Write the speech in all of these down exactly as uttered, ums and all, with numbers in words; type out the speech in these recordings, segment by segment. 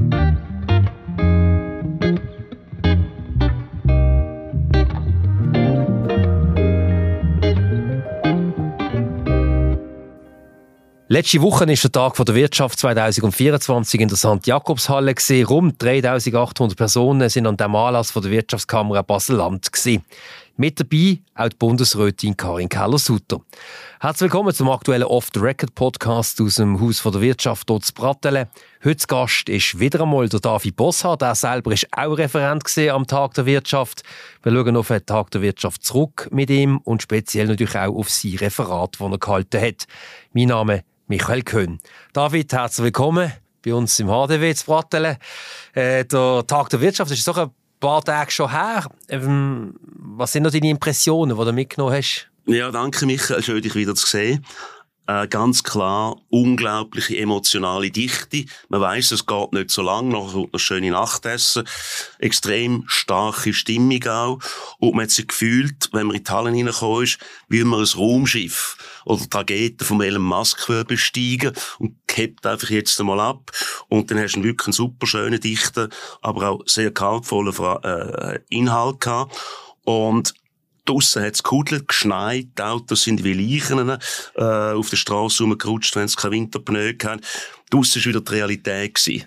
Letzte Woche war der Tag der Wirtschaft zwanzig vierundzwanzig in der Sankt Jakobshalle. Rund dreitausendachthundert Personen sind an dem Anlass der Wirtschaftskammer Basel-Land. Mit dabei auch die Bundesrätin Karin Keller-Sutter. Herzlich willkommen zum aktuellen Off-the-Record-Podcast aus dem Haus der Wirtschaft dort zu Brattelen. Heute Gast ist wieder einmal der David Bosshardt. Er selber war auch Referent am Tag der Wirtschaft. Wir schauen auf den Tag der Wirtschaft zurück mit ihm und speziell natürlich auch auf sein Referat, das er gehalten hat. Mein Name ist Michael Köhn. David, herzlich willkommen bei uns im H D W zu Brattelen. Äh, der Tag der Wirtschaft ist doch ein paar Tage schon her. Ähm, was sind noch deine Impressionen, die du mitgenommen hast? Ja, danke Michael, schön dich wieder zu sehen. Äh, ganz klar, unglaubliche emotionale Dichte. Man weiss, es geht nicht so lang, nachher kommt noch schöne Nachtessen. Extrem starke Stimmung auch. Und man hat sich gefühlt, wenn man in die Hallen reingekommen ist, wie man ein Raumschiff oder Trageten vom Elon Musk besteigen und hebt einfach jetzt einmal ab. Und dann hast du wirklich einen super schönen, dichten, aber auch sehr kaltvollen äh, Inhalt gehabt. Und draussen hat es gehudelt, geschneit, die Autos sind wie Leichen äh, auf der Strasse rumgerutscht, wenn sie keine Winterpneu hatten. Draussen war wieder die Realität.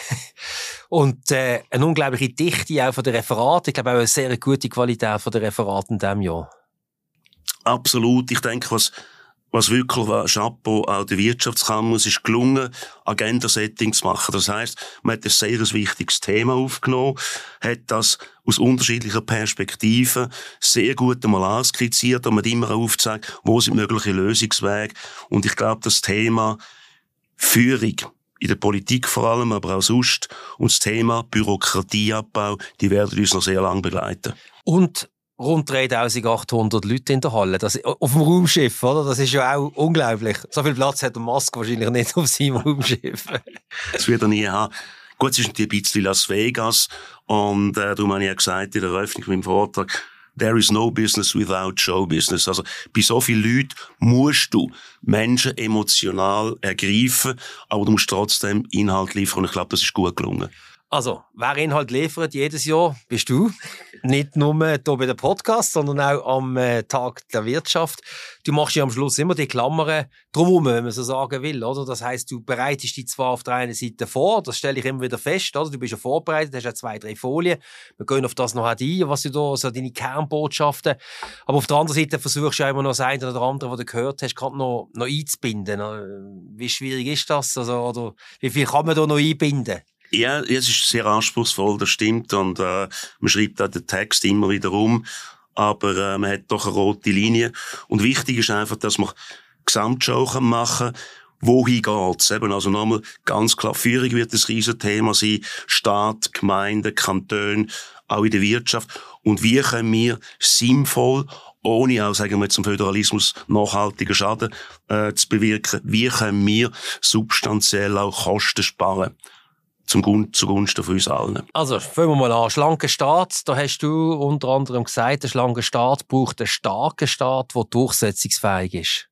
Und äh, eine unglaubliche Dichte auch von den Referaten. Ich glaube auch eine sehr gute Qualität von den Referaten in diesem Jahr. Absolut. Ich denke, was Was wirklich war, Chapeau auch der Wirtschaftskammer, es ist gelungen, Agenda-Setting zu machen. Das heisst, man hat ein sehr wichtiges Thema aufgenommen, hat das aus unterschiedlichen Perspektiven sehr gut einmal anskizziert und man hat immer aufgezeigt, wo sind mögliche Lösungswege. Und ich glaube, das Thema Führung, in der Politik vor allem, aber auch sonst, und das Thema Bürokratieabbau, die werden uns noch sehr lange begleiten. Und rund dreitausendachthundert Leute in der Halle. Das, auf dem Raumschiff, oder? Das ist ja auch unglaublich. So viel Platz hat der Musk wahrscheinlich nicht auf seinem Raumschiff. Das wird er nie haben. Gut, es ist natürlich ein bisschen Las Vegas. Und äh, darum habe ich ja gesagt in der Eröffnung meinem Vortrag, there is no business without show business. Also bei so vielen Leuten musst du Menschen emotional ergreifen, aber du musst trotzdem Inhalt liefern. Und ich glaube, das ist gut gelungen. Also, wer Inhalt liefert jedes Jahr, bist du. Nicht nur hier bei dem Podcast, sondern auch am äh, Tag der Wirtschaft. Du machst ja am Schluss immer die Klammern drumherum, wenn man so sagen will, oder? Das heisst, du bereitest dich zwar auf der einen Seite vor, das stelle ich immer wieder fest, oder? Du bist ja vorbereitet, hast ja zwei, drei Folien. Wir gehen auf das noch ein, was du da, so deine Kernbotschaften. Aber auf der anderen Seite versuchst du ja immer noch das eine oder andere, was du gehört hast, gerade noch, noch einzubinden. Wie schwierig ist das? Also, oder wie viel kann man da noch einbinden? Ja, es ist sehr anspruchsvoll, das stimmt. Und äh, man schreibt auch den Text immer wieder um. Aber äh, man hat doch eine rote Linie. Und wichtig ist einfach, dass man Gesamtschau machen kann. Wohin geht's? Eben, also nochmal ganz klar, Führung wird ein Riesenthema sein. Staat, Gemeinden, Kantone, auch in der Wirtschaft. Und wie können wir sinnvoll, ohne auch, sagen wir jetzt, zum Föderalismus nachhaltigen Schaden äh, zu bewirken, wie können wir substanziell auch Kosten sparen? Zum Gun- zugunsten von uns allen. Also, fangen wir mal an. Schlanker Staat, da hast du unter anderem gesagt, der schlanke Staat braucht einen starken Staat, der durchsetzungsfähig ist.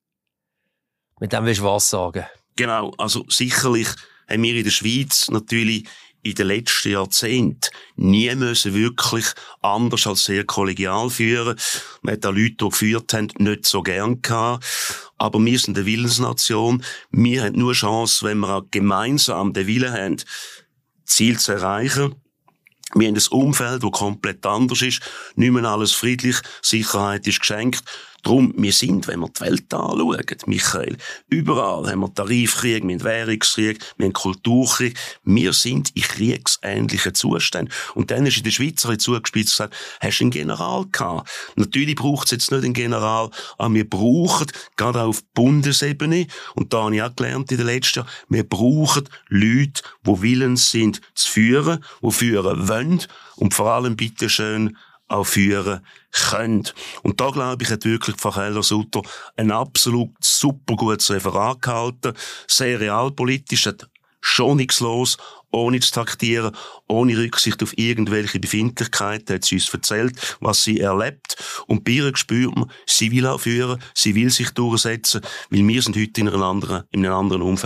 Mit dem willst du was sagen? Genau, also sicherlich haben wir in der Schweiz natürlich in den letzten Jahrzehnten nie müssen wirklich anders als sehr kollegial führen. Man hat auch Leute, die geführt haben, nicht so gern gehabt. Aber wir sind eine Willensnation. Wir haben nur Chance, wenn wir auch gemeinsam den Willen haben, Ziel zu erreichen. Wir haben ein Umfeld, das komplett anders ist. Nicht mehr alles friedlich. Sicherheit ist geschenkt. Darum, wir sind, wenn wir die Welt anschauen, Michael, überall haben wir Tarifkrieg, wir haben Währungskrieg, wir haben Kulturkrieg. Wir sind in kriegsähnlichen Zuständen. Und dann ist in der Schweiz zugespitzt gesagt, hast du einen General gehabt? Natürlich braucht es jetzt nicht einen General, aber wir brauchen, gerade auf Bundesebene, und da habe ich auch gelernt in den letzten Jahren, wir brauchen Leute, die willens sind zu führen, die führen wollen und vor allem bitteschön auch führen können. Und da, glaube ich, hat wirklich Frau Keller-Sutter ein absolut super gutes Referat gehalten, sehr realpolitisch, hat schonungslos, ohne zu taktieren, ohne Rücksicht auf irgendwelche Befindlichkeiten, hat sie uns erzählt, was sie erlebt. Und bei ihr spürt man, sie will auch führen, sie will sich durchsetzen, weil wir sind heute in einem anderen, in einem anderen Umfeld.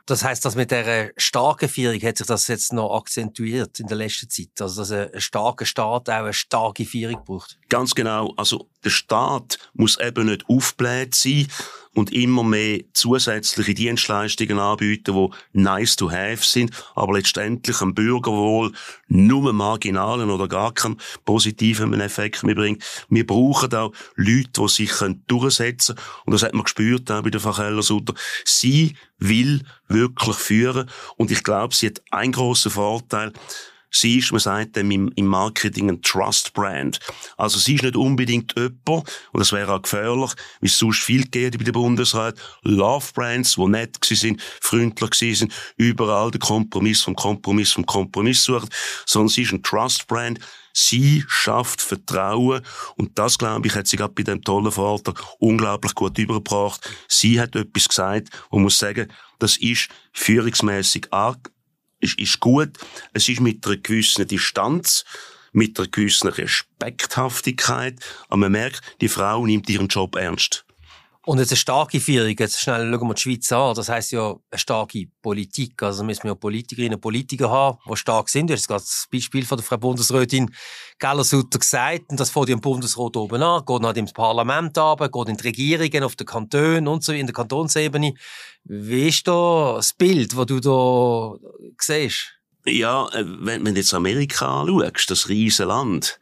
Das heisst, dass mit dieser starken Führung hat sich das jetzt noch akzentuiert in der letzten Zeit? Also, dass ein starker Staat auch eine starke Führung braucht? Ganz genau. Also, der Staat muss eben nicht aufgebläht sein und immer mehr zusätzliche Dienstleistungen anbieten, die nice to have sind, aber letztendlich am Bürgerwohl nur marginalen oder gar keinen positiven Effekt mehr bringen. Wir brauchen auch Leute, die sich durchsetzen können. Und das hat man gespürt auch bei der Frau Keller-Sutter. Sie will wirklich führen. Und ich glaube, sie hat einen grossen Vorteil. Sie ist, man sagt dem im, im Marketing, ein Trust-Brand. Also sie ist nicht unbedingt jemand, und das wäre auch gefährlich, wie es sonst viel geht bei der Bundesrat, Love-Brands, die nett gewesen sind, freundlich gewesen sind, überall den Kompromiss vom Kompromiss vom Kompromiss suchen, sondern sie ist ein Trust-Brand. Sie schafft Vertrauen und das, glaube ich, hat sie gerade bei dem tollen Vortrag unglaublich gut übergebracht. Sie hat etwas gesagt, wo man muss sagen, das ist führungsmässig arg. Ist, ist gut. Es ist mit einer gewissen Distanz, mit einer gewissen Respekthaftigkeit. Aber man merkt, die Frau nimmt ihren Job ernst. Und jetzt eine starke Führung, jetzt schnell schauen wir die Schweiz an, das heisst ja eine starke Politik. Also müssen wir ja Politikerinnen und Politiker haben, die stark sind. Du hast gerade das Beispiel von der Frau Bundesrätin Keller-Sutter gesagt, und das fängt ja im Bundesrat oben an, geht dann ins Parlament runter, geht in die Regierungen, auf den Kantonen und so, in der Kantonsebene. Wie ist da das Bild, das du da siehst? Ja, wenn du jetzt Amerika anschaust, das riesige Land,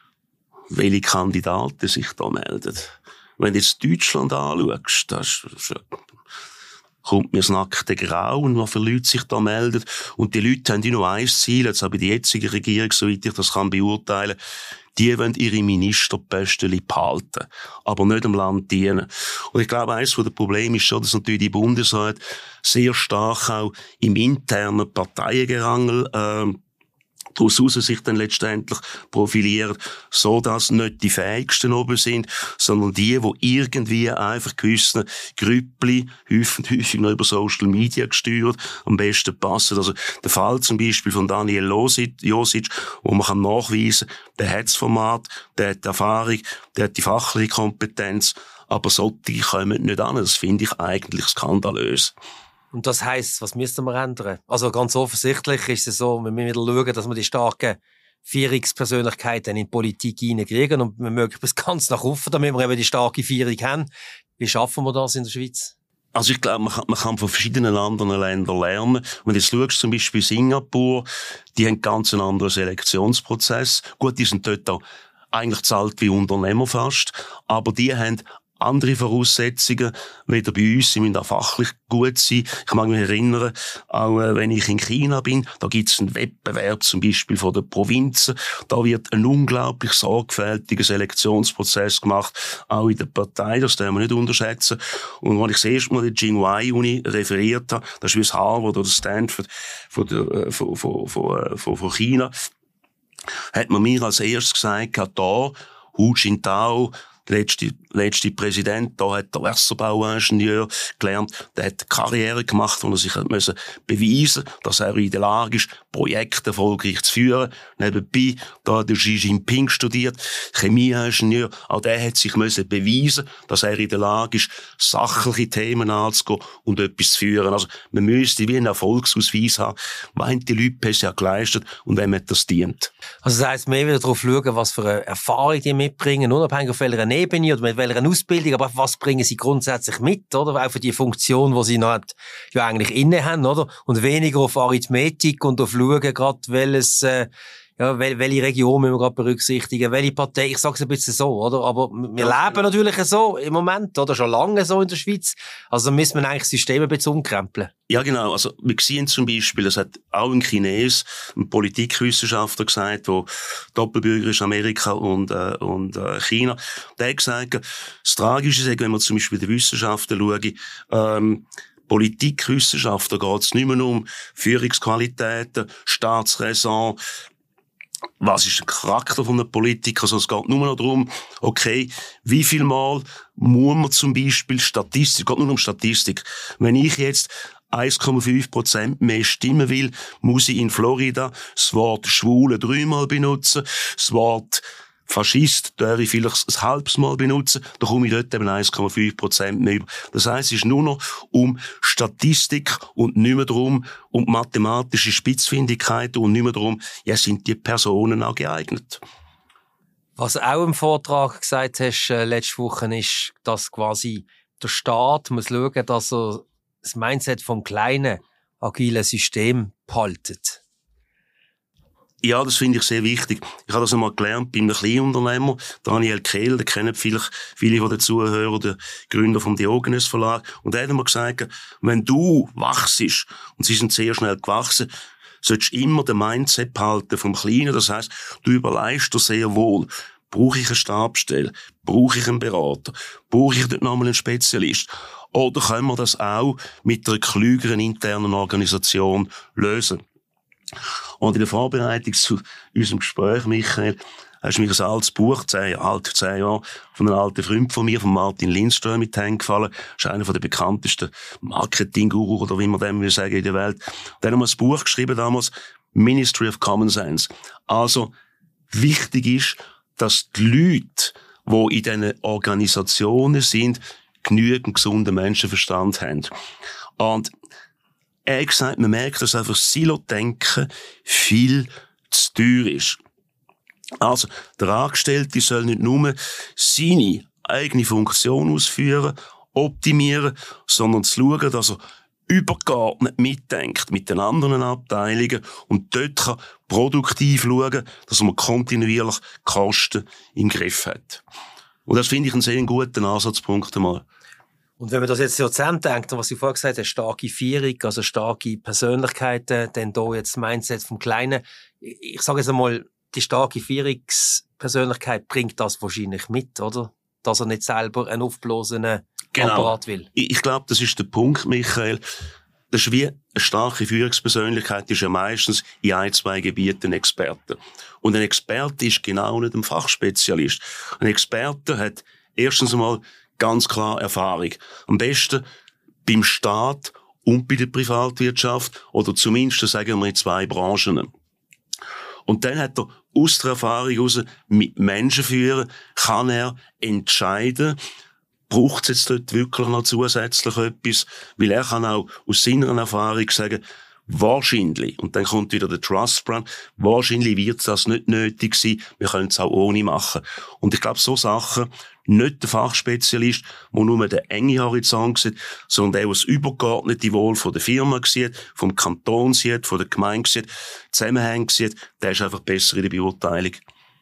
welche Kandidaten sich da melden. Wenn du jetzt Deutschland anschaust, das ist, kommt mir das nackte Grauen, was für Leute sich da melden. Und die Leute haben nur ein Ziel, jetzt auch bei der jetzigen Regierung, soweit ich das kann beurteilen, die wollen ihre Ministerposten behalten, aber nicht dem Land dienen. Und ich glaube, eines der Probleme ist schon, dass natürlich die Bundesrat sehr stark auch im internen Parteiengerangel äh, daraus sich dann letztendlich profilieren, so dass nicht die Fähigsten oben sind, sondern die, die irgendwie einfach gewissen Grüppli, häufig, häufig noch über Social Media gesteuert, am besten passen. Also der Fall zum Beispiel von Daniel Josic, wo man kann nachweisen kann, der hat das Format, der hat die Erfahrung, der hat die fachliche Kompetenz, aber solche kommen nicht an. Das finde ich eigentlich skandalös. Und das heisst, was müssen wir ändern? Also ganz offensichtlich ist es so, wir müssen wieder schauen, dass wir die starken Führungspersönlichkeiten in die Politik hineinkriegen und wir mögen bis ganz nach oben, damit wir eben die starke Führung haben. Wie schaffen wir das in der Schweiz? Also ich glaube, man kann, man kann von verschiedenen anderen Ländern lernen. Wenn du jetzt schaust, zum Beispiel Singapur, die haben ganz einen anderen Selektionsprozess. Gut, die sind dort auch eigentlich zu alt wie Unternehmer fast, aber die haben andere Voraussetzungen, weder bei uns, sie müssen auch fachlich gut sein. Ich mag mich erinnern, auch äh, wenn ich in China bin, da gibt es einen Wettbewerb zum Beispiel von den Provinzen. Da wird ein unglaublich sorgfältiger Selektionsprozess gemacht, auch in der Partei, das darf man nicht unterschätzen. Und wenn ich das erste Mal die Tsinghua-Uni referiert habe, das ist wie das Harvard oder Stanford von, der, äh, von, von, von, von, von China, hat man mir als erstes gesagt, da, Hu Jintao, der letzte, letzte Präsident, da hat der Wasserbauingenieur gelernt, der hat Karriere gemacht, wo er sich müssen beweisen, dass er in der Lage ist, Projekte erfolgreich zu führen. Nebenbei, da hat der Xi Jinping studiert, Chemieingenieur, auch der hat sich müssen beweisen, dass er in der Lage ist, sachliche Themen anzugehen und etwas zu führen. Also, man müsste wie einen Erfolgsausweis haben, was haben die Leute bisher geleistet und wem hat das dient. Also das heisst, mehr wieder darauf schauen, was für eine Erfahrung die mitbringen, unabhängig auf welcher Ebene oder mit welcher Ausbildung, aber was bringen sie grundsätzlich mit, oder? Auch für die Funktion, die sie noch ja eigentlich inne haben, oder? Und weniger auf Arithmetik und auf schauen, gerade welches, äh, ja, wel, welche Region müssen wir gerade berücksichtigen, welche Partei, ich sag's ein bisschen so, oder? Aber wir ja, leben natürlich so im Moment, oder? Schon lange so in der Schweiz. Also müssen wir eigentlich das System ein bisschen umkrempeln. Ja, genau. Also, wir sehen zum Beispiel, es hat auch ein Chines, ein Politikwissenschaftler gesagt, der Doppelbürger ist, Amerika und, äh, und, äh, China. Der hat gesagt, das Tragische ist, wenn man zum Beispiel die Wissenschaften schaut, ähm, Politikwissenschaften geht es nicht mehr um Führungsqualitäten, Staatsräson, was ist der Charakter von einem Politiker? Also es geht nur noch darum, okay, wie viel Mal muss man zum Beispiel Statistik, es geht nur um Statistik. Wenn ich jetzt eins Komma fünf Prozent mehr stimmen will, muss ich in Florida das Wort Schwule dreimal benutzen, das Wort Faschist darf ich vielleicht ein halbes Mal benutzen, da komme ich dort eben eins Komma fünf Prozent mehr über. Das heisst, es ist nur noch um Statistik und nicht mehr darum, um mathematische Spitzfindigkeiten und nicht mehr darum, ja, sind die Personen auch geeignet. Was auch im Vortrag gesagt hast, äh, letzte Woche, ist, dass quasi der Staat muss schauen, dass er das Mindset vom kleinen, agilen System behaltet. Ja, das finde ich sehr wichtig. Ich habe das einmal gelernt bei einem Kleinunternehmer, Daniel Kehl, den kennen vielleicht viele von den Zuhörern, der Gründer vom Diogenes Verlag. Und er hat mir gesagt, wenn du wachst, und sie sind sehr schnell gewachsen, solltest du immer den Mindset behalten vom Kleinen. Das heisst, du überlegst dir sehr wohl, brauche ich eine Stabsstelle? Brauche ich einen Berater? Brauche ich dort nochmal einen Spezialist? Oder können wir das auch mit einer klügeren internen Organisation lösen? Und in der Vorbereitung zu unserem Gespräch, Michael, hast du mir ein altes Buch, zehn, alt, zehn Jahre, von einem alten Freund von mir, von Martin Lindström, mit eingefallen. Das ist einer der bekanntesten Marketing-Guru, oder wie man dem will sagen, in der Welt. Der hat mal ein Buch geschrieben damals, Ministry of Common Sense. Also, wichtig ist, dass die Leute, die in diesen Organisationen sind, genügend gesunden Menschenverstand haben. Und er hat gesagt, man merkt, dass einfach Silo-Denken viel zu teuer ist. Also, der Angestellte soll nicht nur seine eigene Funktion ausführen, optimieren, sondern zu schauen, dass er übergeordnet mitdenkt mit den anderen Abteilungen und dort kann produktiv schauen, dass man kontinuierlich Kosten im Griff hat. Und das finde ich einen sehr guten Ansatzpunkt einmal. Und wenn man das jetzt so zusammendenkt, was Sie vorher gesagt haben, starke Führung, also starke Persönlichkeiten, dann da jetzt das Mindset vom Kleinen. Ich sage jetzt einmal, die starke Führungspersönlichkeit bringt das wahrscheinlich mit, oder? Dass er nicht selber einen aufblasenen genau. Apparat will. Ich, ich glaube, das ist der Punkt, Michael. Das ist wie eine starke Führungspersönlichkeit, ist ja meistens in ein, zwei Gebieten ein Experte. Und ein Experte ist genau nicht ein Fachspezialist. Ein Experte hat erstens einmal ganz klar Erfahrung. Am besten beim Staat und bei der Privatwirtschaft oder zumindest, sagen wir, in zwei Branchen. Und dann hat er aus der Erfahrung heraus mit Menschen führen, kann er entscheiden, braucht es jetzt dort wirklich noch zusätzlich etwas, weil er kann auch aus seiner Erfahrung sagen, wahrscheinlich, und dann kommt wieder der Trust-Brand, wahrscheinlich wird das nicht nötig sein, wir können es auch ohne machen. Und ich glaube, so Sachen, nicht der Fachspezialist, der nur den engen Horizont sieht, sondern der, der das übergeordnete Wohl von der Firma sieht, vom Kanton sieht, von der Gemeinde sieht, Zusammenhänge sieht, der ist einfach besser in der Beurteilung.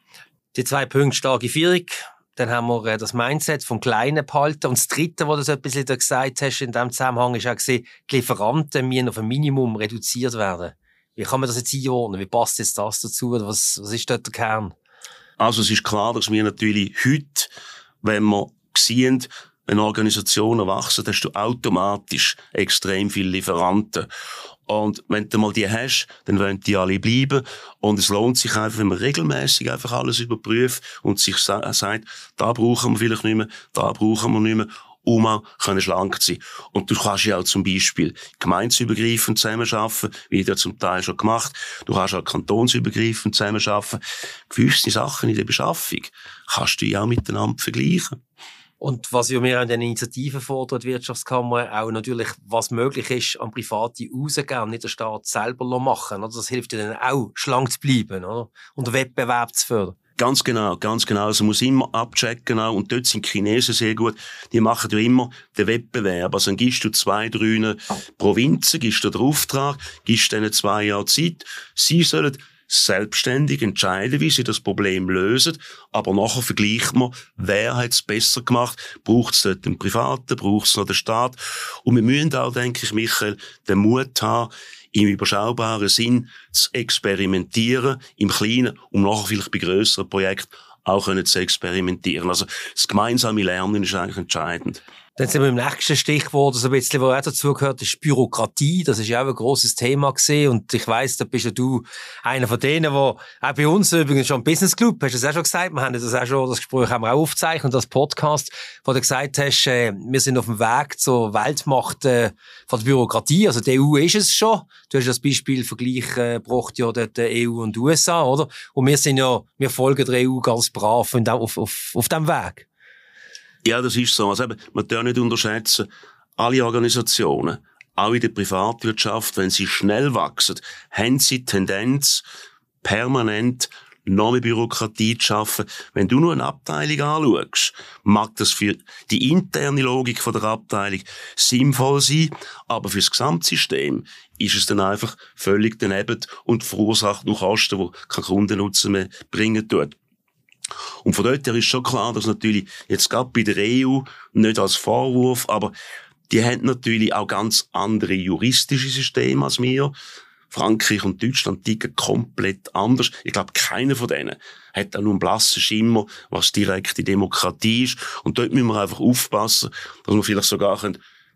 Die zwei Punkte, starke Führung, dann haben wir äh, das Mindset vom Kleinen behalten. Und das Dritte, was du so ein bisschen da gesagt hast in diesem Zusammenhang, ist auch gesehen, die Lieferanten müssen auf ein Minimum reduziert werden. Wie kann man das jetzt einordnen? Wie passt jetzt das dazu? Was, was ist dort der Kern? Also es ist klar, dass wir natürlich heute, wenn wir sehen, eine Organisation erwachsen, hast du automatisch extrem viele Lieferanten. Und wenn du mal die hast, dann wollen die alle bleiben. Und es lohnt sich einfach, wenn man regelmäßig einfach alles überprüft und sich sa- sagt, da brauchen wir vielleicht nicht mehr, da brauchen wir nicht mehr, um auch schlank zu sein. Und du kannst ja auch zum Beispiel gemeindeübergreifend zusammenarbeiten, wie du ja zum Teil schon gemacht. Du kannst auch kantonsübergreifend zusammenarbeiten. Gewisse Sachen in der Beschaffung kannst du ja auch miteinander vergleichen. Und was wir an den Initiativen fordern, die Wirtschaftskammer, auch natürlich, was möglich ist, an Private rausgeben, nicht der Staat selber machen. Oder? Das hilft dir dann auch, schlank zu bleiben, oder? Und den Wettbewerb zu fördern. Ganz genau, ganz genau. Also man muss immer abchecken, auch. Und dort sind die Chinesen sehr gut. Die machen ja immer den Wettbewerb. Also dann gibst du zwei, drei Provinzen, gibst du den Auftrag, gibst denen zwei Jahre Zeit. Sie sollen selbstständig entscheiden, wie sie das Problem lösen. Aber nachher vergleicht man, wer hat es besser gemacht? Braucht es dort den Privaten? Braucht es noch den Staat? Und wir müssen auch, denke ich, Michael, den Mut haben, im überschaubaren Sinn zu experimentieren, im Kleinen, um nachher vielleicht bei grösseren Projekten auch können zu experimentieren. Also das gemeinsame Lernen ist eigentlich entscheidend. Dann sind wir im nächsten Stichwort, so ein bisschen, was auch dazu gehört, ist Bürokratie. Das ist ja auch ein grosses Thema gewesen. Und ich weiss, da bist ja du einer von denen, der auch bei uns übrigens schon im Business Club, hast du das auch schon gesagt, wir haben das auch schon, das Gespräch haben wir auch aufgezeichnet, das Podcast, wo du gesagt hast, äh, wir sind auf dem Weg zur Weltmacht äh, von der Bürokratie. Also die E U ist es schon. Du hast das Beispiel Vergleich äh, gebracht, ja, dort der E U und U S A, oder? Und wir sind ja, wir folgen der E U ganz brav und auch auf, auf, auf dem Weg. Ja, das ist so. Also eben, man darf nicht unterschätzen, alle Organisationen, auch in der Privatwirtschaft, wenn sie schnell wachsen, haben sie die Tendenz, permanent noch mehr Bürokratie zu schaffen. Wenn du nur eine Abteilung anschaust, mag das für die interne Logik von der Abteilung sinnvoll sein, aber für das Gesamtsystem ist es dann einfach völlig daneben und verursacht noch Kosten, die keinen Kundennutzen mehr bringen tut. Und von dort her ist schon klar, dass natürlich jetzt gerade bei der E U, nicht als Vorwurf, aber die haben natürlich auch ganz andere juristische Systeme als wir. Frankreich und Deutschland ticken komplett anders. Ich glaube, keiner von denen hat auch nur einen blassen Schimmer, was direkte Demokratie ist. Und dort müssen wir einfach aufpassen, dass wir vielleicht sogar können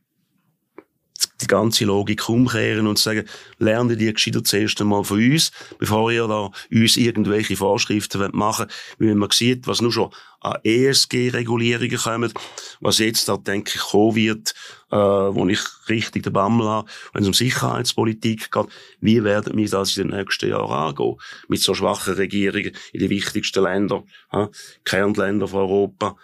die ganze Logik umkehren und sagen, lernen die gescheiter zuerst einmal von uns, bevor ihr da uns irgendwelche Vorschriften machen wollt. Wenn man sieht, was nur schon an E S G-Regulierungen kommen, was jetzt da, denke ich, kommen wird, äh, wo ich richtig den Bammel habe, wenn es um Sicherheitspolitik geht, wie werden wir das in den nächsten Jahren angehen? Mit so schwachen Regierungen in den wichtigsten Ländern, ja, Kernländer von Europa,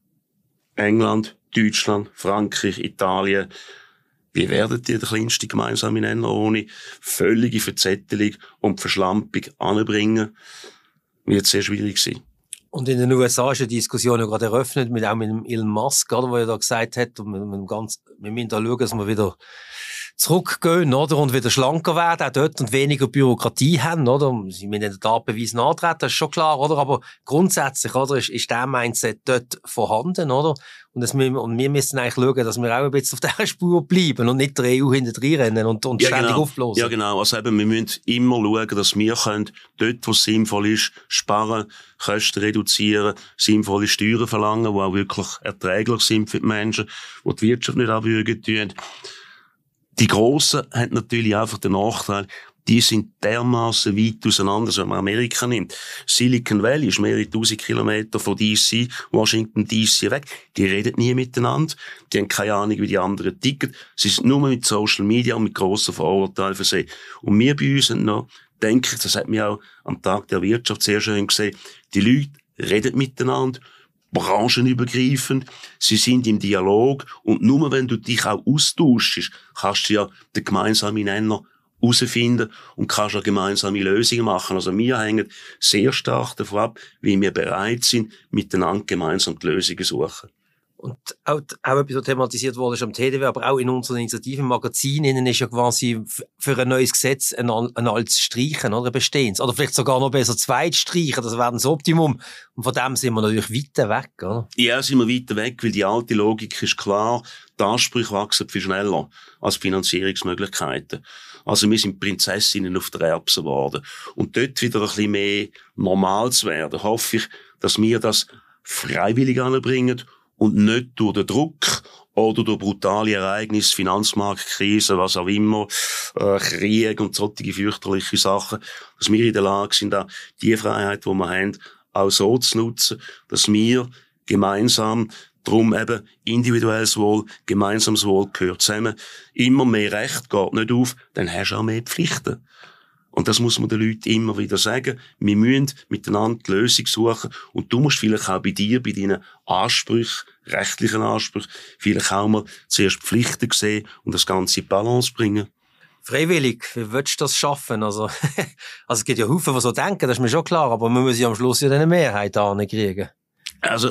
England, Deutschland, Frankreich, Italien. Wie werden die den kleinsten gemeinsamen Nenner ohne völlige Verzettelung und Verschlampung anbringen? Wird sehr schwierig sein. Und in den U S A ist die Diskussion ja gerade eröffnet, mit, auch mit dem Elon Musk, oder, wo er da gesagt hat, und mit, mit dem ganz, wir müssen da schauen, dass wir wieder zurückgehen, oder, und wieder schlanker werden, auch dort, und weniger Bürokratie haben, oder. Sie müssen den Tatbeweis nachtreten, das ist schon klar, oder, aber grundsätzlich, oder, ist, ist der Mindset dort vorhanden, oder. Und, das, und wir müssen eigentlich schauen, dass wir auch ein bisschen auf dieser Spur bleiben und nicht der E U hinterher rennen und, und ja, ständig genau. aufblasen. Ja, genau. Also eben, wir müssen immer schauen, dass wir können, dort, wo es sinnvoll ist, sparen, Kosten reduzieren, sinnvolle Steuern verlangen, die auch wirklich erträglich sind für die Menschen, die die Wirtschaft nicht abwürgen tun. Die Grossen haben natürlich einfach den Nachteil, die sind dermaßen weit auseinander, wenn man Amerika nimmt. Silicon Valley ist mehrere tausend Kilometer von D C, Washington D C weg. Die reden nie miteinander. Die haben keine Ahnung, wie die anderen ticken. Sie sind nur mit Social Media und mit grossen Vorurteilen versehen. Und wir bei uns sind noch, denke ich, das hat mir auch am Tag der Wirtschaft sehr schön gesehen, die Leute reden miteinander, branchenübergreifend, sie sind im Dialog und nur wenn du dich auch austauschst, kannst du ja den gemeinsamen Nenner herausfinden und kannst auch gemeinsame Lösungen machen. Also wir hängen sehr stark davon ab, wie wir bereit sind, miteinander gemeinsam die Lösungen zu suchen. Und auch, auch etwas, was thematisiert wurde, ist am T D W, aber auch in unseren Initiativen, Magazinen, ist ja quasi für ein neues Gesetz ein, ein altes streichen, oder? Ein bestehendes. Oder vielleicht sogar noch besser zweit streichen, das wäre das Optimum. Und von dem sind wir natürlich weiter weg, oder? Ja, sind wir weiter weg, weil die alte Logik ist klar, die Ansprüche wachsen viel schneller als Finanzierungsmöglichkeiten. Also wir sind Prinzessinnen auf der Erbse geworden. Und dort wieder ein bisschen mehr normal zu werden, hoffe ich, dass wir das freiwillig anbringen und nicht durch den Druck oder durch brutale Ereignisse, Finanzmarktkrise, was auch immer, äh, Krieg und solche fürchterliche Sachen, dass wir in der Lage sind, auch die Freiheit, die wir haben, auch so zu nutzen, dass wir gemeinsam, drum eben individuelles Wohl, gemeinsames Wohl gehört zusammen, immer mehr Recht geht nicht auf, dann hast du auch mehr Pflichten. Und das muss man den Leuten immer wieder sagen. Wir müssen miteinander die Lösung suchen. Und du musst vielleicht auch bei dir, bei deinen Ansprüchen, rechtlichen Ansprüchen, vielleicht auch mal zuerst Pflichten sehen und das Ganze in Balance bringen. Freiwillig, wie willst du das schaffen? Also, also es gibt ja Haufen, die so denken, das ist mir schon klar, aber man muss ja am Schluss ja eine Mehrheit hinkriegen. Also,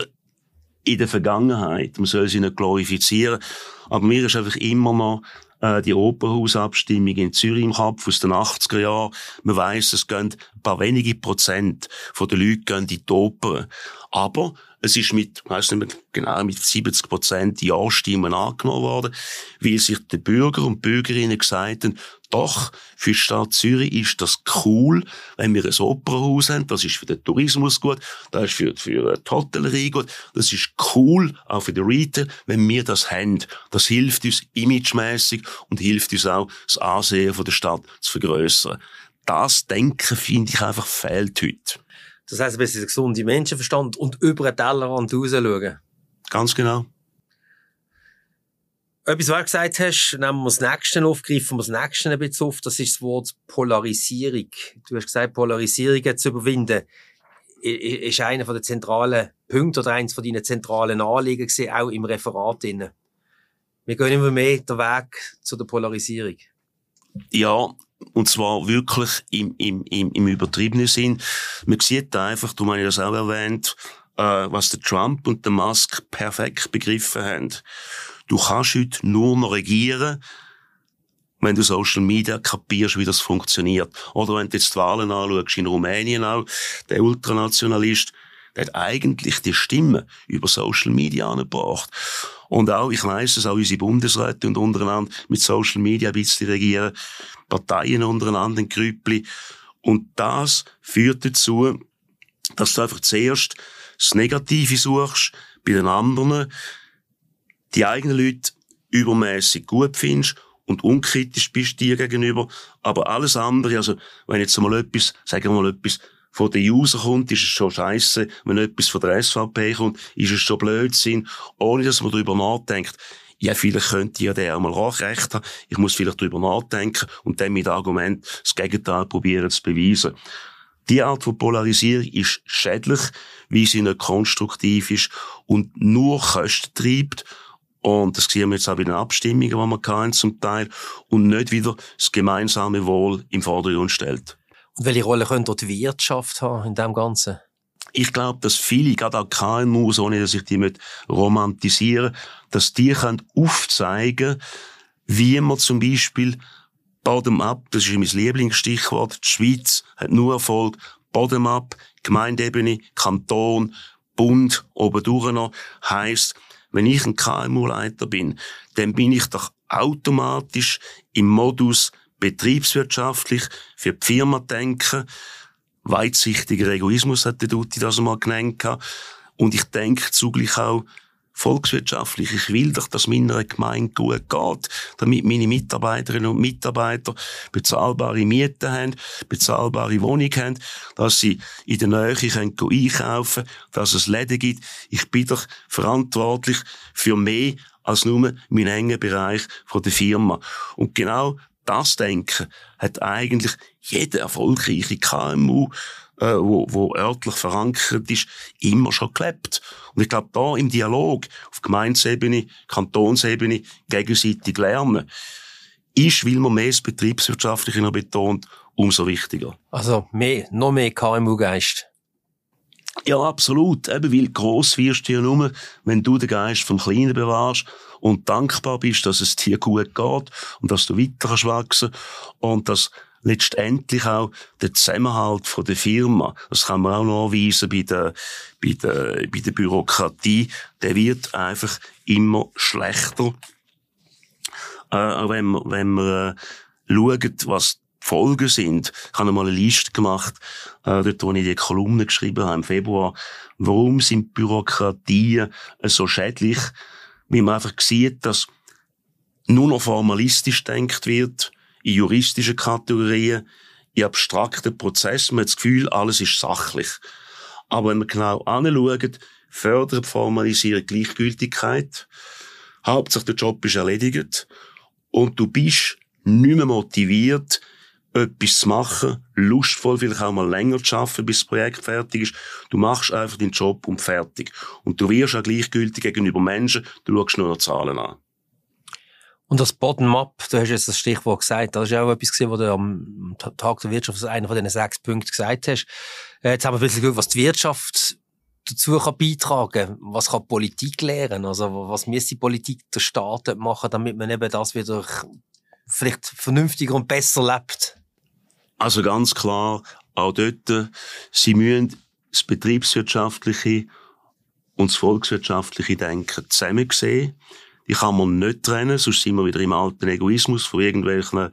in der Vergangenheit, man soll sie nicht glorifizieren, aber mir ist einfach immer noch äh, die Opernhausabstimmung in Zürich im Kopf aus den achtziger Jahren. Man weiss, es gehen ein paar wenige Prozent von den Leuten gehen in die Oper. Aber Es ist mit, ich weiss nicht mehr genau, mit siebzig Prozent Ja-Stimmen angenommen worden, weil sich die Bürger und Bürgerinnen gesagt haben, doch, für die Stadt Zürich ist das cool, wenn wir ein Opernhaus haben. Das ist für den Tourismus gut, das ist für, für die Hotellerie gut. Das ist cool, auch für den Retail, wenn wir das haben. Das hilft uns imagemässig und hilft uns auch, das Ansehen von der Stadt zu vergrössern. Das Denken, finde ich, einfach fehlt heute. Das heisst, ein bisschen gesunder Menschenverstand und über den Tellerrand rausschauen. Ganz genau. Etwas, was du gesagt hast, nehmen wir das Nächste auf, greifen wir das Nächste ein bisschen auf, das ist das Wort Polarisierung. Du hast gesagt, Polarisierung zu überwinden, ist einer der zentralen Punkte oder eines von deinen zentralen Anliegen gewesen, auch im Referat drin. Wir gehen immer mehr den Weg zu der Polarisierung. Ja, und zwar wirklich im, im, im, im übertriebenen Sinn. Man sieht da einfach, du hast das auch erwähnt, äh, was der Trump und der Musk perfekt begriffen haben. Du kannst heute nur noch regieren, wenn du Social Media kapierst, wie das funktioniert. Oder wenn du jetzt die Wahlen anschaust, in Rumänien auch, der Ultranationalist, der hat eigentlich die Stimme über Social Media angebracht. Und auch, ich weiss es, auch unsere Bundesräte und untereinander mit Social Media ein bisschen regieren, Parteien untereinander in Grüppli. Und das führt dazu, dass du einfach zuerst das Negative suchst bei den anderen, die eigenen Leute übermäßig gut findest und unkritisch bist dir gegenüber. Aber alles andere, also, wenn jetzt mal etwas, sagen wir mal etwas, von den User kommt, ist es schon scheisse. Wenn etwas von der S V P kommt, ist es schon Blödsinn. Ohne, dass man darüber nachdenkt. Ja, vielleicht könnte ja der auch mal recht haben. Ich muss vielleicht darüber nachdenken und dann mit Argument das Gegenteil probieren zu beweisen. Die Art von Polarisierung ist schädlich, weil sie nicht konstruktiv ist und nur Kosten treibt. Und das sehen wir jetzt auch bei den Abstimmungen, die wir hatten zum Teil, und nicht wieder das gemeinsame Wohl im Vordergrund stellt. Und welche Rolle könnte die Wirtschaft haben in dem Ganzen? Ich glaube, dass viele, gerade auch K M Us, ohne dass ich die mit romantisieren, dass die können aufzeigen, wie man zum Beispiel Bottom-up, das ist mein Lieblingsstichwort, die Schweiz hat nur Erfolg, Bottom-up, Gemeindeebene, Kanton, Bund, obendurch noch, heisst, wenn ich ein K M U-Leiter bin, dann bin ich doch automatisch im Modus betriebswirtschaftlich für die Firma denken. Weitsichtiger Egoismus hat der Dutti das einmal genannt. Und ich denke zugleich auch volkswirtschaftlich. Ich will doch, dass meiner Gemeinde gut geht, damit meine Mitarbeiterinnen und Mitarbeiter bezahlbare Mieten haben, bezahlbare Wohnungen haben, dass sie in der Nähe können einkaufen können, dass es Läden gibt. Ich bin doch verantwortlich für mehr als nur meinen engen Bereich von der Firma. Und genau das Denken hat eigentlich jeder erfolgreiche K M U, äh, wo, wo örtlich verankert ist, immer schon gelebt. Und ich glaube, da im Dialog auf Gemeindesebene, Kantonsebene gegenseitig lernen, ist, weil man mehr das Betriebswirtschaftliche noch betont, umso wichtiger. Also mehr, noch mehr K M U-Geist. Ja, absolut. Eben, weil gross wirst du ja nur, wenn du den Geist vom Kleinen bewahrst und dankbar bist, dass es dir gut geht und dass du weiter kannst wachsen und dass letztendlich auch der Zusammenhalt von der Firma, das kann man auch noch anweisen bei der, bei der, bei der Bürokratie, der wird einfach immer schlechter. Äh, auch wenn man, wenn man, äh, schaut, was die Folgen sind. Ich habe einmal eine Liste gemacht, äh, dort, wo ich die Kolumne geschrieben habe im Februar. Warum sind Bürokratien so schädlich? Weil man einfach sieht, dass nur noch formalistisch denkt wird, in juristischen Kategorien, in abstrakten Prozessen. Man hat das Gefühl, alles ist sachlich. Aber wenn man genau anschaut, fördert Formalisierung Gleichgültigkeit. Hauptsache der Job ist erledigt. Und du bist nicht mehr motiviert, etwas zu machen, lustvoll vielleicht auch mal länger zu arbeiten, bis das Projekt fertig ist. Du machst einfach deinen Job und fertig. Und du wirst auch gleichgültig gegenüber Menschen, du schaust nur noch Zahlen an. Und das Bottom-up, du hast jetzt das Stichwort gesagt, das ist auch etwas gesehen, was du am Tag der Wirtschaft, einer von diesen sechs Punkten gesagt hast. Jetzt haben wir ein bisschen gehört, was die Wirtschaft dazu kann beitragen, was kann Politik lernen, also was müsste die Politik der Staaten machen, damit man eben das wieder vielleicht vernünftiger und besser lebt. Also ganz klar, auch dort, sie müssen das Betriebswirtschaftliche und das volkswirtschaftliche Denken zusammen sehen. Die kann man nicht trennen, sonst sind wir wieder im alten Egoismus von irgendwelchen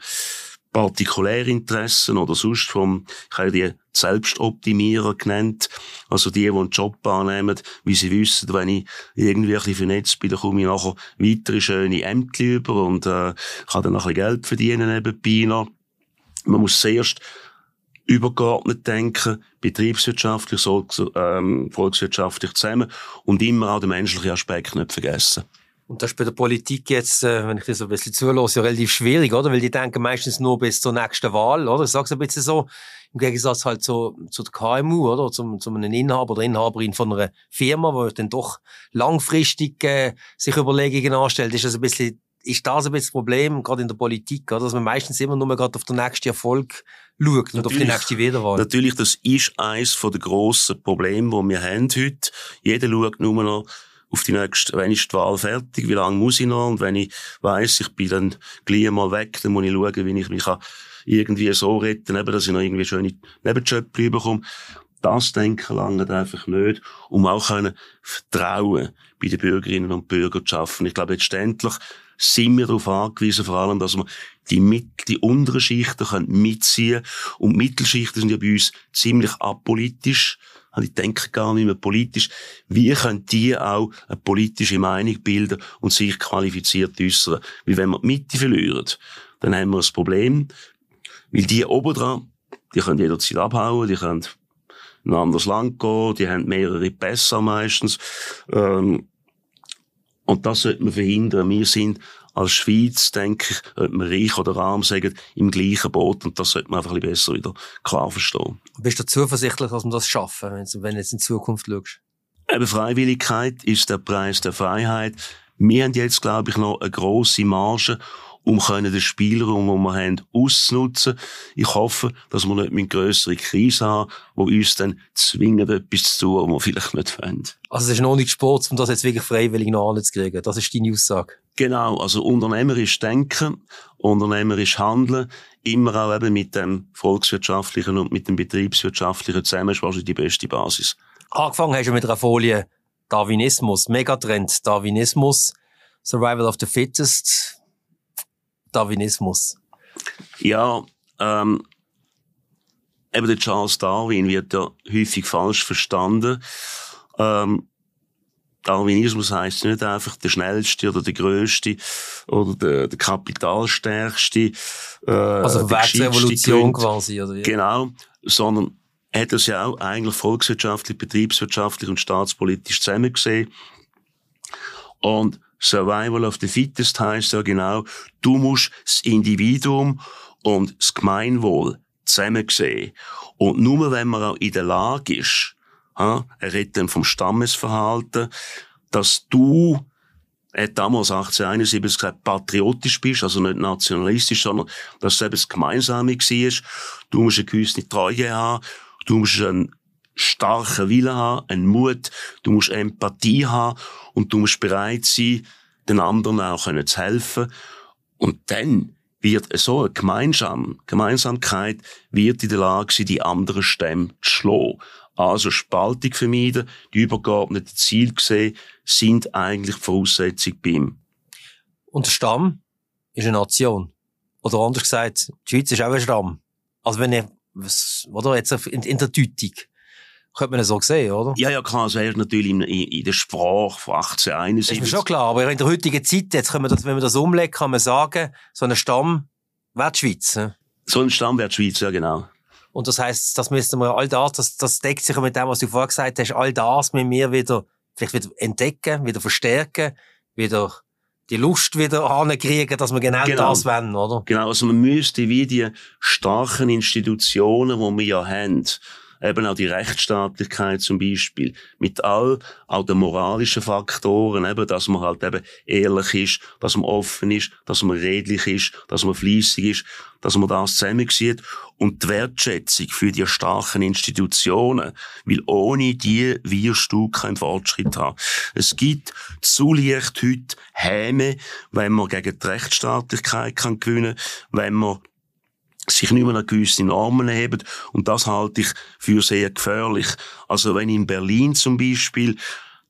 Partikulärinteressen oder sonst vom, ich habe die Selbstoptimierer genannt, also die, die einen Job annehmen, wie sie wissen, wenn ich irgendwie ein bisschen vernetzt bin, dann komme ich nachher weitere schöne Ämter über und äh, kann dann noch ein bisschen Geld verdienen nebenbei noch. Man muss zuerst übergeordnet denken, betriebswirtschaftlich, so, ähm, volkswirtschaftlich zusammen und immer auch den menschlichen Aspekt nicht vergessen. Und das ist bei der Politik jetzt, äh, wenn ich das so ein bisschen zulasse, ja relativ schwierig, oder? Weil die denken meistens nur bis zur nächsten Wahl, oder? Ich sag's ein bisschen so. Im Gegensatz halt zu, zu der K M U, oder? Zum, zu einem Inhaber oder Inhaberin von einer Firma, wo dann doch langfristig, äh, sich Überlegungen anstellt, ist das ein bisschen, ist das ein bisschen das Problem, gerade in der Politik, oder? Dass man meistens immer nur gerade auf den nächsten Erfolg schaut und natürlich, auf die nächste Wiederwahl. Natürlich, das ist eines der grossen Probleme, die wir haben heute. Jeder schaut nur noch auf die nächste, wenn ist die Wahl fertig, wie lange muss ich noch? Und wenn ich weiss, ich bin dann gleich mal weg, dann muss ich schauen, wie ich mich irgendwie so retten kann, dass ich noch irgendwie schöne Nebenjobs bekomme. Das Denken langt einfach nicht, um auch können Vertrauen bei den Bürgerinnen und Bürgern zu schaffen. Ich glaube, letztendlich sind wir darauf angewiesen, vor allem, dass wir die, Mit- die unteren Schichten können mitziehen können. Und die Mittelschichten sind ja bei uns ziemlich apolitisch. Ich denke gar nicht mehr politisch. Wie können die auch eine politische Meinung bilden und sich qualifiziert äußern? Weil wenn wir die Mitte verlieren, dann haben wir ein Problem. Weil die oben dran, die können jederzeit abhauen, die können in ein anderes Land gehen, die haben mehrere Pässe meistens. Ähm, und das sollte man verhindern. Wir sind als Schweiz, denke ich, ob man reich oder arm sagen, im gleichen Boot. Und das sollte man einfach ein bisschen besser wieder klar verstehen. Bist du zuversichtlich, dass wir das schaffen, wenn du jetzt in Zukunft schaust? Eben, Freiwilligkeit ist der Preis der Freiheit. Wir haben jetzt, glaube ich, noch eine grosse Marge, um den Spielraum, den wir haben, auszunutzen. Ich hoffe, dass wir nicht mit grössere Krisen haben, die uns dann zwingen, etwas zu tun, was wir vielleicht nicht wollen. Also es ist noch nicht Sport, um das jetzt wirklich freiwillig noch anzukriegen. Das ist deine Aussage. Genau, also unternehmerisch denken, unternehmerisch handeln, immer auch eben mit dem volkswirtschaftlichen und mit dem betriebswirtschaftlichen zusammen, ist wahrscheinlich die beste Basis. Angefangen hast du mit einer Folie Darwinismus, Megatrend Darwinismus, Survival of the Fittest, Darwinismus. Ja, ähm, eben der Charles Darwin wird ja häufig falsch verstanden. Ähm, Darwinismus heisst nicht einfach der Schnellste oder der Grösste oder der, der Kapitalstärkste. Äh, also Wertrevolution quasi. Oder wie? Genau, sondern er hat das ja auch eigentlich volkswirtschaftlich, betriebswirtschaftlich und staatspolitisch zusammen gesehen. Und Survival of the Fittest heisst ja genau, du musst das Individuum und das Gemeinwohl zusammen sehen. Und nur wenn man auch in der Lage ist, er redet dann vom Stammesverhalten, dass du, er hat damals achtzehnhunderteinundsiebzig gesagt, patriotisch bist, also nicht nationalistisch, sondern dass es eben das Gemeinsame war. Du musst eine gewisse Treue haben, du musst einen starken Willen haben, einen Mut, du musst Empathie haben und du musst bereit sein, den anderen auch zu helfen. Und dann wird so eine Gemeinsam, Gemeinsamkeit wird in der Lage sein, die anderen Stämme zu schlagen. Also Spaltung vermeiden, die übergeordneten Ziele gesehen, sind eigentlich die Voraussetzung bei ihm. Und der Stamm ist eine Nation. Oder anders gesagt, die Schweiz ist auch ein Stamm. Also wenn ich, oder jetzt in, in der Deutung, könnte man das so sehen, oder? Ja, ja, klar, so ist natürlich in, in, in der Sprache von achtzehnhunderteinundsiebzig. Das ist mir schon klar, aber in der heutigen Zeit, jetzt können wir das, wenn wir das umlegen, kann man sagen, so ein Stamm wäre die Schweiz. Ne? So ein Stamm wäre die Schweiz, ja genau. Und das heisst, das müssten wir, all das, das, das deckt sich mit dem, was du vorher gesagt hast, all das müssen wir wieder, vielleicht wieder entdecken, wieder verstärken, wieder die Lust wieder ankriegen, dass wir genau, genau das wollen, oder? Genau, also man müsste wie die starken Institutionen, die wir ja haben, eben auch die Rechtsstaatlichkeit zum Beispiel, mit all, auch den moralischen Faktoren, eben, dass man halt eben ehrlich ist, dass man offen ist, dass man redlich ist, dass man fleissig ist, dass man das zusammensieht und die Wertschätzung für die starken Institutionen, weil ohne die wirst du keinen Fortschritt haben. Es gibt zu leicht heute Häme, wenn man gegen die Rechtsstaatlichkeit kann gewinnen, wenn man sich nicht mehr an gewisse Normen heben. Und das halte ich für sehr gefährlich. Also wenn in Berlin zum Beispiel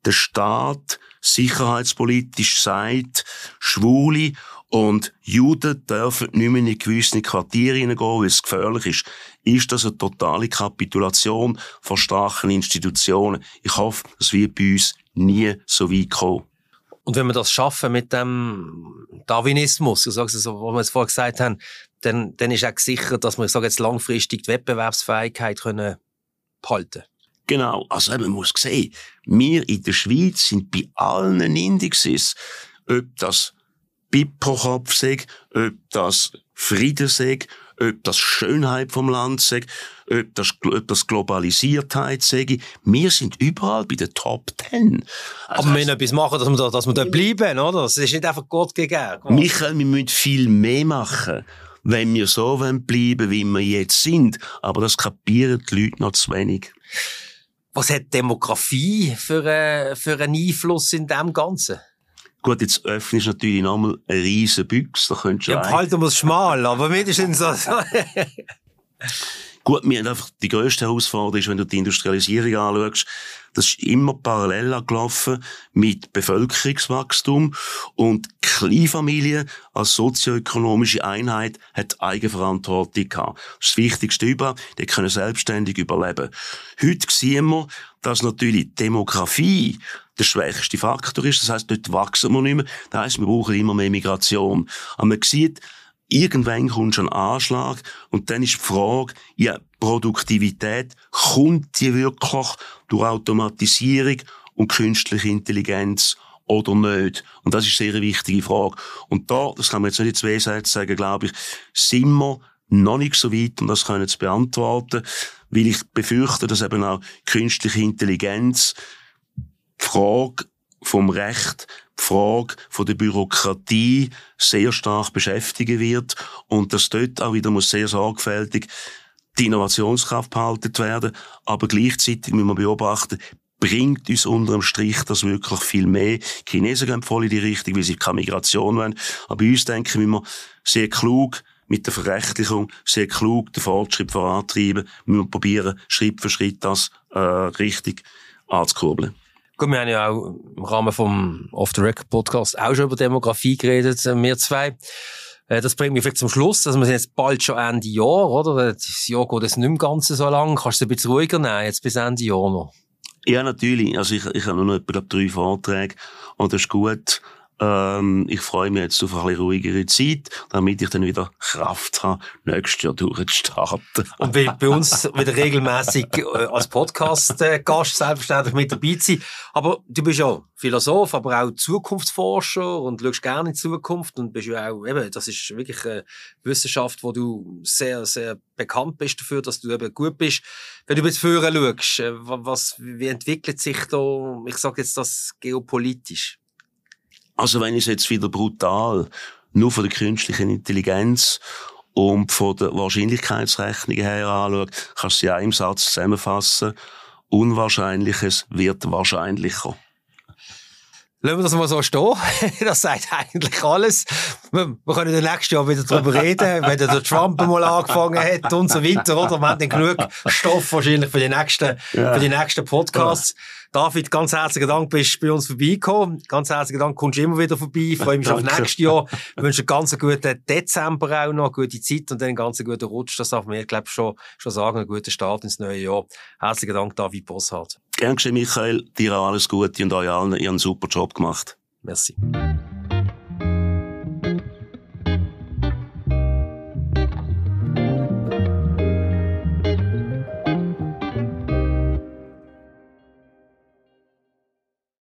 der Staat sicherheitspolitisch sagt, Schwule und Juden dürfen nicht mehr in gewisse Quartiere hineingehen, weil es gefährlich ist, ist das eine totale Kapitulation von starken Institutionen. Ich hoffe, das wird bei uns nie so weit kommen. Und wenn wir das schaffen mit dem Darwinismus, ich sage es so, was wir jetzt vorher gesagt haben, dann, dann ist auch gesichert, dass wir, ich sage jetzt, langfristig die Wettbewerbsfähigkeit können behalten. Genau. Also, man muss sehen, wir in der Schweiz sind bei allen Indexes, ob das Bipro-Kopf sei, ob das Frieden sei, ob das Schönheit vom Land sei, ob das, ob das Globalisiertheit sei. Wir sind überall bei den Top Ten. Also aber wir müssen etwas machen, dass wir da, dass wir da bleiben, oder? Es ist nicht einfach Gott gegeben. Michael, wir müssen viel mehr machen, wenn wir so bleiben wollen, wie wir jetzt sind. Aber das kapieren die Leute noch zu wenig. Was hat Demografie für, äh, für einen Einfluss in dem Ganzen? Gut, jetzt öffnest du natürlich nochmal eine riesen Büchse. Da könntest du ja, halten wir es schmal, aber mindestens so. Gut, wir haben einfach die grösste Herausforderung ist, wenn du die Industrialisierung anschaust, das ist immer parallel angelaufen mit Bevölkerungswachstum und Kleinfamilie als sozioökonomische Einheit hat Eigenverantwortung gehabt. Das ist das Wichtigste überhaupt, die können selbstständig überleben. Heute sehen wir, dass natürlich Demografie der schwächste Faktor ist. Das heisst, dort wachsen wir nicht mehr. Das heisst, wir brauchen immer mehr Migration. Aber man sieht, irgendwann kommt schon ein Anschlag und dann ist die Frage, ja, Produktivität, kommt die wirklich durch Automatisierung und künstliche Intelligenz oder nicht? Und das ist eine sehr wichtige Frage. Und da, das kann man jetzt nicht in zwei Sätzen sagen, glaube ich, sind wir noch nicht so weit, um das können zu beantworten, weil ich befürchte, dass eben auch künstliche Intelligenz die Frage vom Recht, die Frage von der Bürokratie sehr stark beschäftigen wird und dass dort auch wieder muss sehr sorgfältig die Innovationskraft behalten werden, aber gleichzeitig müssen wir beobachten, bringt uns unter dem Strich das wirklich viel mehr. Die Chinesen gehen voll in die Richtung, weil sie keine Migration wollen, aber bei uns denken wir sehr klug mit der Verrechtlichung, sehr klug den Fortschritt vorantreiben, wir müssen probieren, Schritt für Schritt das äh, richtig anzukurbeln. Gut, wir haben ja auch im Rahmen vom Off-the-Record-Podcast auch schon über Demografie geredet, wir zwei. Das bringt mich vielleicht zum Schluss, also wir sind jetzt bald schon Ende Jahr, oder? Das Jahr geht jetzt nicht mehr ganz so lang. Kannst du es ein bisschen ruhiger nehmen, jetzt bis Ende Jahr noch? Ja, natürlich. Also ich, ich habe nur noch etwa drei Vorträge und das ist gut. Ähm, ich freue mich jetzt auf eine bisschen ruhigere Zeit, damit ich dann wieder Kraft habe, nächstes Jahr durchzustarten. Und bei, bei uns wieder regelmäßig äh, als Podcast-Gast selbstverständlich mit dabei sein. Aber du bist ja Philosoph, aber auch Zukunftsforscher und schaust gerne in die Zukunft und bist ja auch, eben, das ist wirklich eine Wissenschaft, wo du sehr, sehr bekannt bist dafür, dass du eben gut bist. Wenn du jetzt vorher schaust, was, wie entwickelt sich da, ich sage jetzt das geopolitisch? Also wenn ich es jetzt wieder brutal nur von der künstlichen Intelligenz und von der Wahrscheinlichkeitsrechnung her anschaue, kannst du ja im Satz zusammenfassen. Unwahrscheinliches wird wahrscheinlicher. Lassen wir das mal so stehen. Das sagt eigentlich alles. Wir, wir können dann nächstes Jahr wieder darüber reden, wenn der Trump mal angefangen hat und so weiter, oder? Wir haben dann genug Stoff wahrscheinlich für die nächsten, ja. für die nächsten Podcasts. Ja. David, ganz herzlichen Dank, bist du bei uns vorbeigekommen. Ganz herzlichen Dank, kommst du immer wieder vorbei. Ich freue mich auf nächstes Jahr. Ich wünsche einen ganz guten Dezember auch noch, eine gute Zeit und dann einen ganz guten Rutsch. Das darf man, ich glaube, schon, schon sagen, einen guten Start ins neue Jahr. Herzlichen Dank, David Bosshardt. Gern geschehen, Michael. Dir auch alles Gute und euch allen. Ihr habt einen super Job gemacht. Merci.